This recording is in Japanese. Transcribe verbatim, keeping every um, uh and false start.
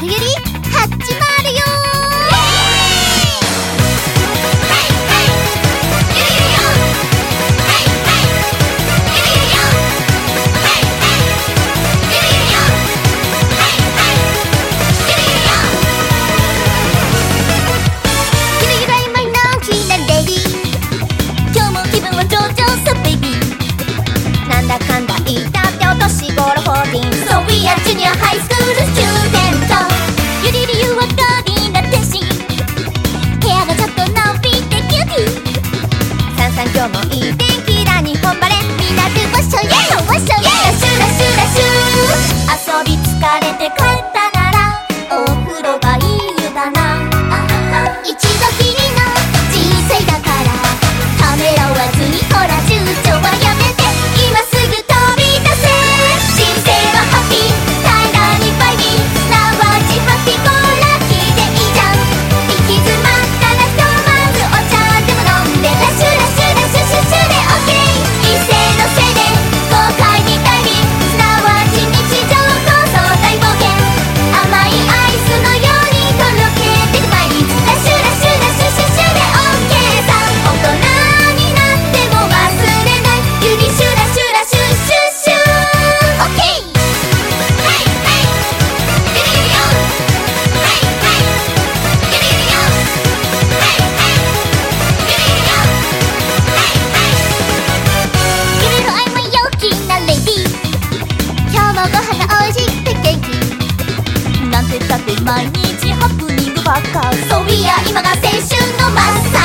るゆり始まるよなんだかんだ言ったってお年頃フォーティーン So we are junior high school student ゆりりゆはガーディーな天使部屋がちょっと伸びてキューティーさんさん今日もいい天気だ日本バレーみんなでワッショイエイワッショイエイラシュラシュラシュ遊び疲れて帰ったならお風呂がいい湯だな一度きりの人生だからためらわずにほら躊躇はやめて今すぐ飛び出せ人生はハッピー平らにバイビーなわちハッピーゴーラッキーでいいじゃん行き詰まったらひとまずお茶でも飲んでラシュラシュラシュシュシュで OK 一斉のせいで豪快にダイビングすなわち日常こそ大冒険甘いアイスのようにとろけてく毎日ラシュラシュラシュシュシュで OK さ大人になっても忘れないゆりシュラシュラシュシュシュ OK はいはいゆりゆりよはいはいゆりゆりよはいはいゆりゆりよはいはいゆりのあいま陽気なレディー今日もご飯がおいしくて元気なんてだって毎日ハプニングばっか So we are 今が青春の真っ最